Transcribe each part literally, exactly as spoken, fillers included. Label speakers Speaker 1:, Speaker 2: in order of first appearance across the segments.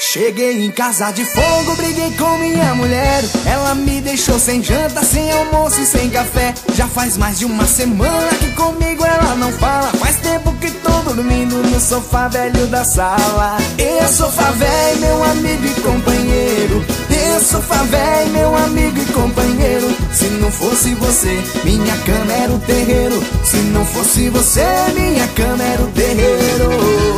Speaker 1: Cheguei em casa de fogo, briguei com minha mulher. Ela me deixou sem janta, sem almoço e sem café. Já faz mais de uma semana que comigo ela não fala. Faz tempo que tô dormindo no sofá velho da sala. Esse sofá velho, meu amigo e companheiro. Esse sofá velho, meu amigo e companheiro. Se não fosse você, minha cama era o terreiro. Se não fosse você, minha cama era o terreiro.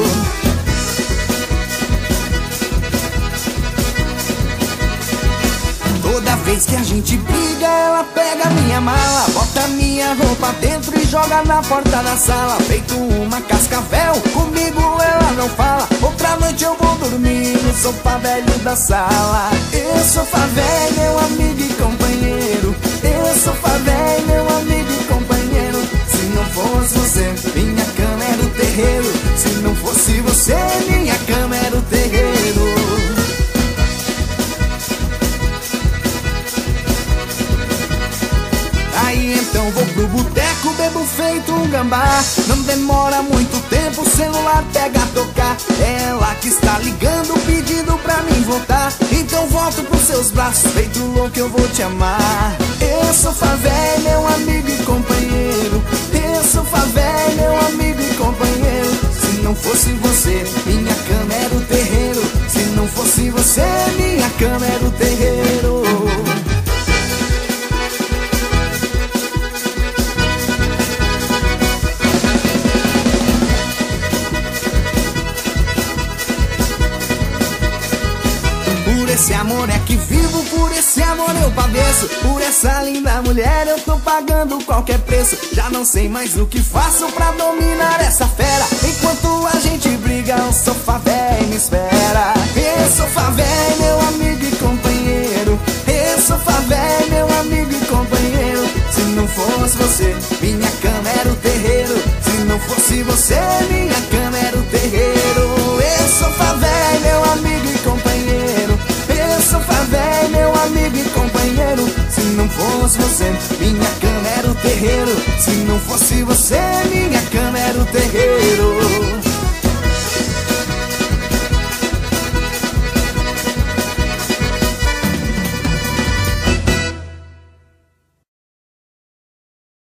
Speaker 1: Toda vez que a gente briga, ela pega minha mala, bota minha roupa dentro e joga na porta da sala. Feito uma cascavel, comigo ela não fala. Outra noite eu vou dormir no sofá velho da sala. Esse sofá velho, meu amigo e companheiro. Esse sofá velho, meu amigo e companheiro. Se não fosse você, minha cama era o terreiro. Se não fosse você, minha cama era o terreiro. Aí então vou pro boteco, bebo feito um gambá. Não demora muito tempo, o celular pega a tocar. É ela que está ligando, pedindo pra mim voltar. Então volto pros seus braços, feito louco eu vou te amar. Esse sofá velho, meu amigo e companheiro. Esse sofá velho, meu amigo e companheiro. Se não fosse você, minha cama era o terreiro. Se não fosse você, minha cama era o terreiro. Esse amor é que vivo, por esse amor eu padeço. Por essa linda mulher eu tô pagando qualquer preço. Já não sei mais o que faço pra dominar essa fera. Enquanto a gente briga, o sofá velho me espera. Esse sofá velho, meu amigo e companheiro. Esse sofá velho, meu amigo e companheiro. Se não fosse você, minha cama era o terreiro. Se não fosse você, minha cama era o terreiro. Esse sofá velho, meu amigo e companheiro. Esse sofá velho, meu amigo e companheiro. Se não fosse você, minha cama era o terreiro. Se não fosse você, minha